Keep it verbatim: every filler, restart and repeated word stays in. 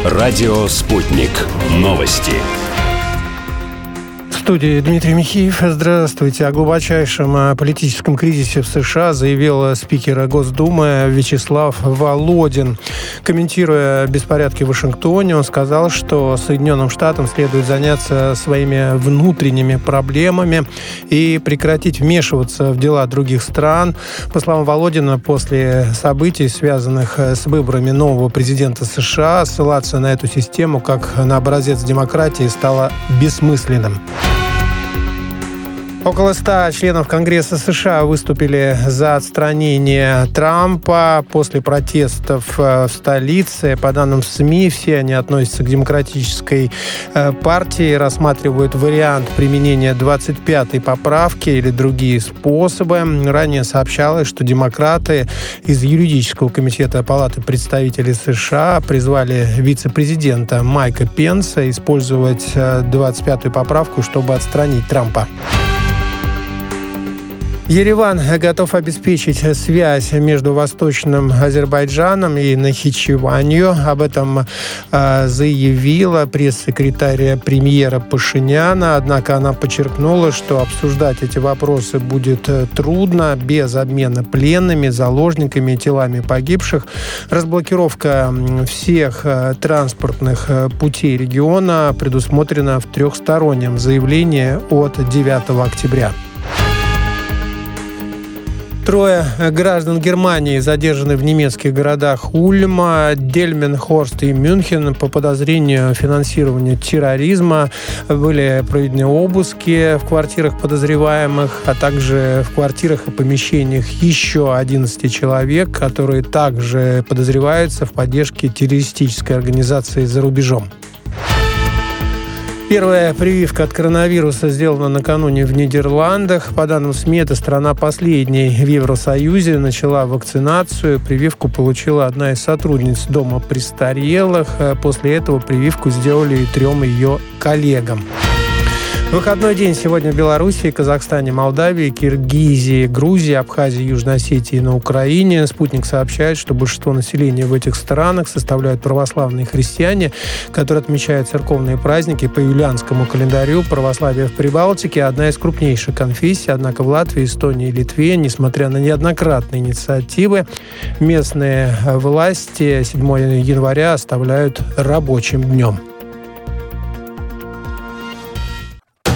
Радио «Спутник». Новости. В студии Дмитрий Михеев. Здравствуйте. О глубочайшем политическом кризисе в США заявил спикер Госдумы Вячеслав Володин. Комментируя беспорядки в Вашингтоне, он сказал, что Соединенным Штатам следует заняться своими внутренними проблемами и прекратить вмешиваться в дела других стран. По словам Володина, после событий, связанных с выборами нового президента США, ссылаться на эту систему как на образец демократии стало бессмысленным. Около ста членов Конгресса США выступили за отстранение Трампа после протестов в столице. По данным СМИ, все они относятся к Демократической партии, рассматривают вариант применения двадцать пятой поправки или другие способы. Ранее сообщалось, что демократы из юридического комитета Палаты представителей США призвали вице-президента Майка Пенса использовать двадцать пятую поправку, чтобы отстранить Трампа. Ереван готов обеспечить связь между Восточным Азербайджаном и Нахичеванью. Об этом э, заявила пресс-секретарь премьера Пашиняна. Однако она подчеркнула, что обсуждать эти вопросы будет трудно без обмена пленными, заложниками и телами погибших. Разблокировка всех транспортных путей региона предусмотрена в трехстороннем заявлении от девятого октября. Трое граждан Германии задержаны в немецких городах Ульма, Дельменхорст и Мюнхен по подозрению в финансировании терроризма. Были проведены обыски в квартирах подозреваемых, а также в квартирах и помещениях еще одиннадцати человек, которые также подозреваются в поддержке террористической организации за рубежом. Первая прививка от коронавируса сделана накануне в Нидерландах. По данным СМИ, эта страна последней в Евросоюзе начала вакцинацию. Прививку получила одна из сотрудниц дома престарелых. После этого прививку сделали и трем ее коллегам. Выходной день сегодня в Беларуси, Казахстане, Молдавии, Киргизии, Грузии, Абхазии, Южной Осетии и на Украине. Спутник сообщает, что большинство населения в этих странах составляют православные христиане, которые отмечают церковные праздники по юлианскому календарю. Православие в Прибалтике – одна из крупнейших конфессий, однако в Латвии, Эстонии и Литве, несмотря на неоднократные инициативы, местные власти седьмого января оставляют рабочим днем.